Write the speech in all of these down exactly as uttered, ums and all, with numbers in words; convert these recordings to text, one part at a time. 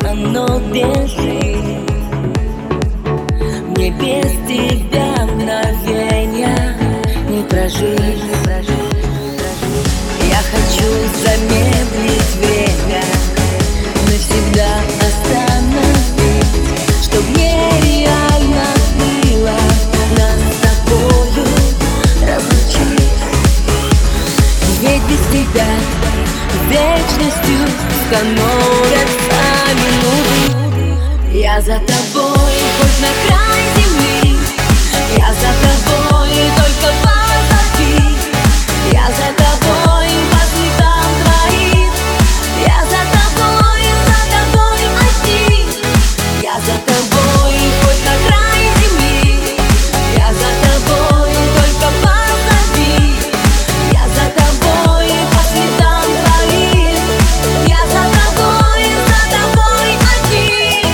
оно бежит. Мне без тебя мгновенья не прожить. Я хочу замедлить время, навсегда остановить, чтоб нереально было нас с тобою разлучить. Ведь без тебя вечностью становятся минуты. Я за тобой хоть на край земли, я за тобой только позови. Я за тобой по следам твоим, я за тобой, за тобой один. Я за тобой хоть на край земли, я за тобой только позови. Я за тобой по следам твоим, я за тобой, за тобой один.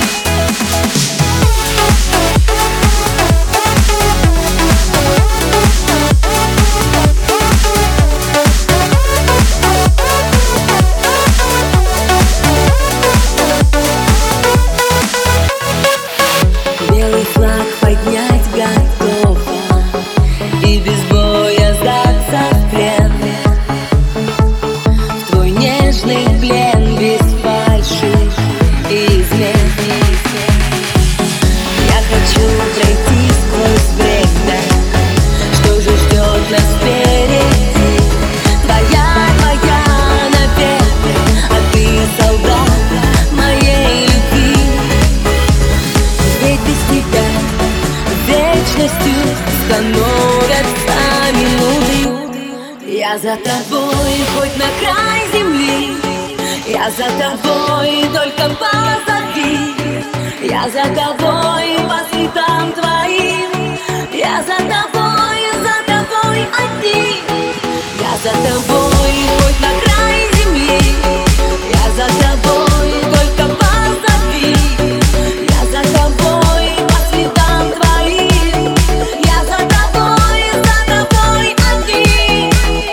Белый флаг поднять готова и без боя сдаться в плен, в твой нежный плен без фальши и измен. Я хочу пройти сквозь время, что же ждет нас впереди. Твоя, твоя навек, а ты солдат моей любви. Ведь без тебя вечностью становятся минуты. Я за тобой хоть на край земли, я за тобой только позови. Я за тобой по следам твоим, я за тобой, за тобой один. Я за тобой хоть на край земли, я за тобой только позови. Я за тобой по следам твоим, я за тобой, за тобой один.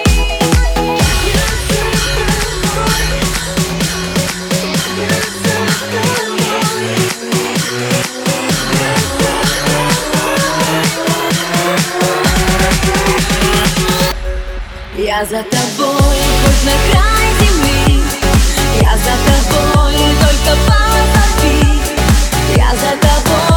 Я за тобой хоть на край земли, я за тобой только позови. Я за тобой.